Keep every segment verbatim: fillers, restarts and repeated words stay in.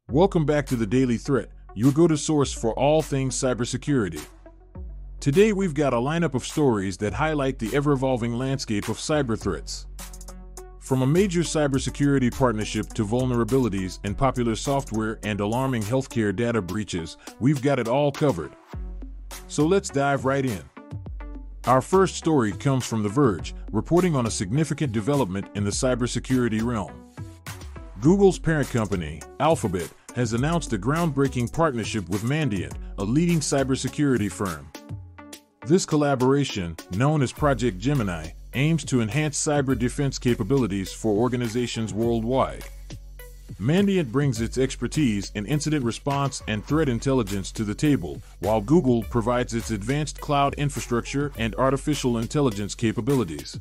Welcome back to the Daily Threat, your go-to source for all things cybersecurity. Today we've got a lineup of stories that highlight the ever-evolving landscape of cyber threats. From a major cybersecurity partnership to vulnerabilities in popular software and alarming healthcare data breaches, we've got it all covered. So let's dive right in. Our first story comes from The Verge, reporting on a significant development in the cybersecurity realm. Google's parent company, Alphabet, has announced a groundbreaking partnership with Mandiant, a leading cybersecurity firm. This collaboration, known as Project Gemini, aims to enhance cyber defense capabilities for organizations worldwide. Mandiant brings its expertise in incident response and threat intelligence to the table, while Google provides its advanced cloud infrastructure and artificial intelligence capabilities.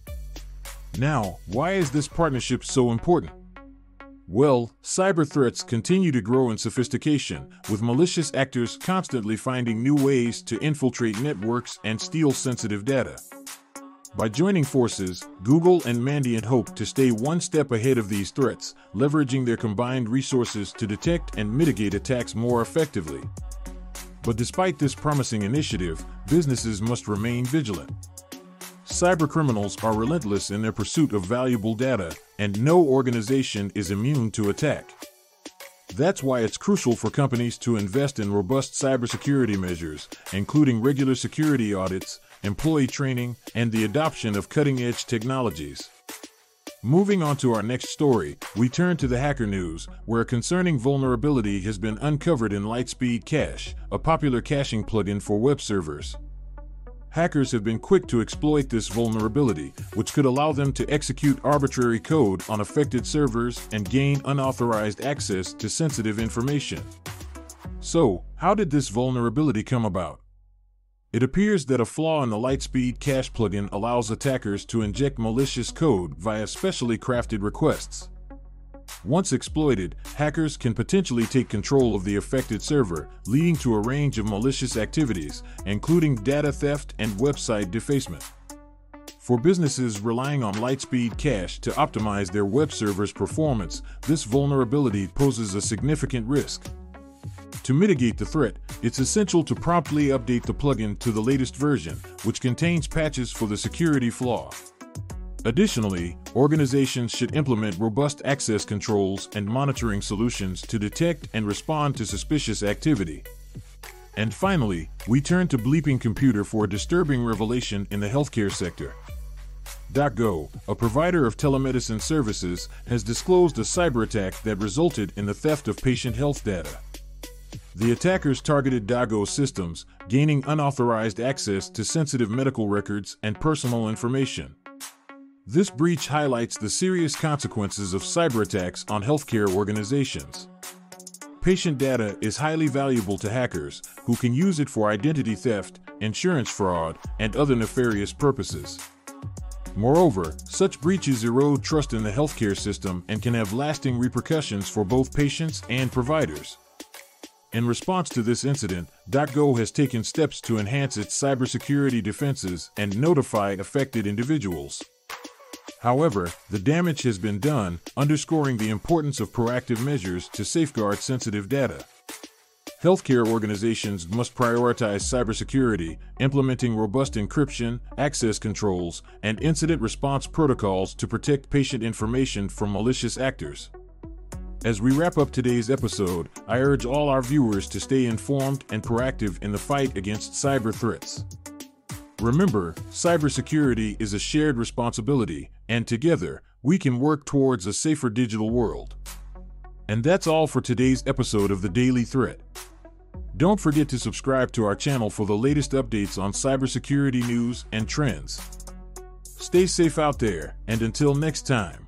Now, why is this partnership so important? Well, cyber threats continue to grow in sophistication, with malicious actors constantly finding new ways to infiltrate networks and steal sensitive data. By joining forces, Google and Mandiant hope to stay one step ahead of these threats, leveraging their combined resources to detect and mitigate attacks more effectively. But despite this promising initiative, businesses must remain vigilant. Cybercriminals are relentless in their pursuit of valuable data, and no organization is immune to attack. That's why it's crucial for companies to invest in robust cybersecurity measures, including regular security audits, employee training, and the adoption of cutting-edge technologies. Moving on to our next story, we turn to the Hacker News, where a concerning vulnerability has been uncovered in Lightspeed Cache, a popular caching plugin for web servers. Hackers have been quick to exploit this vulnerability, which could allow them to execute arbitrary code on affected servers and gain unauthorized access to sensitive information. So, how did this vulnerability come about? It appears that a flaw in the Lightspeed Cache plugin allows attackers to inject malicious code via specially crafted requests. Once exploited, hackers can potentially take control of the affected server, leading to a range of malicious activities, including data theft and website defacement. For businesses relying on Lightspeed Cache to optimize their web server's performance, this vulnerability poses a significant risk. To mitigate the threat, it's essential to promptly update the plugin to the latest version, which contains patches for the security flaw. Additionally, organizations should implement robust access controls and monitoring solutions to detect and respond to suspicious activity. And finally, we turn to Bleeping Computer for a disturbing revelation in the healthcare sector. DocGo, a provider of telemedicine services, has disclosed a cyber attack that resulted in the theft of patient health data. The attackers targeted DocGo systems, gaining unauthorized access to sensitive medical records and personal information. This breach highlights the serious consequences of cyber attacks on healthcare organizations. Patient data is highly valuable to hackers, who can use it for identity theft, insurance fraud, and other nefarious purposes. Moreover, such breaches erode trust in the healthcare system and can have lasting repercussions for both patients and providers. In response to this incident, DocGo has taken steps to enhance its cybersecurity defenses and notify affected individuals. However, the damage has been done, underscoring the importance of proactive measures to safeguard sensitive data. Healthcare organizations must prioritize cybersecurity, implementing robust encryption, access controls, and incident response protocols to protect patient information from malicious actors. As we wrap up today's episode, I urge all our viewers to stay informed and proactive in the fight against cyber threats. Remember, cybersecurity is a shared responsibility, and together, we can work towards a safer digital world. And that's all for today's episode of The Daily Threat. Don't forget to subscribe to our channel for the latest updates on cybersecurity news and trends. Stay safe out there, and until next time.